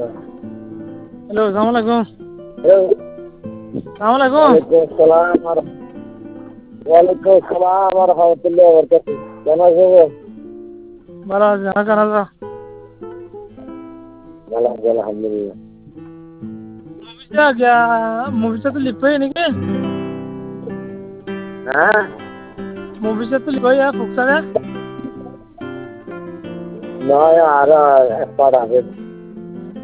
Hello अस्सलाम वालेकुम। Hello. अस्सलाम वालेकुम। वालेकुम सलाम और रहमतुल्लाहि व बरकातहू। কেমন আছো? ভালো আছি, কেন আছো? ভালো আছি আলহামদুলিল্লাহ। মুভিটা তো লিখবই নেকি? হ্যাঁ? মুভিটা তো লিখবই ফুকসারে। নয় আর এক পার আছে।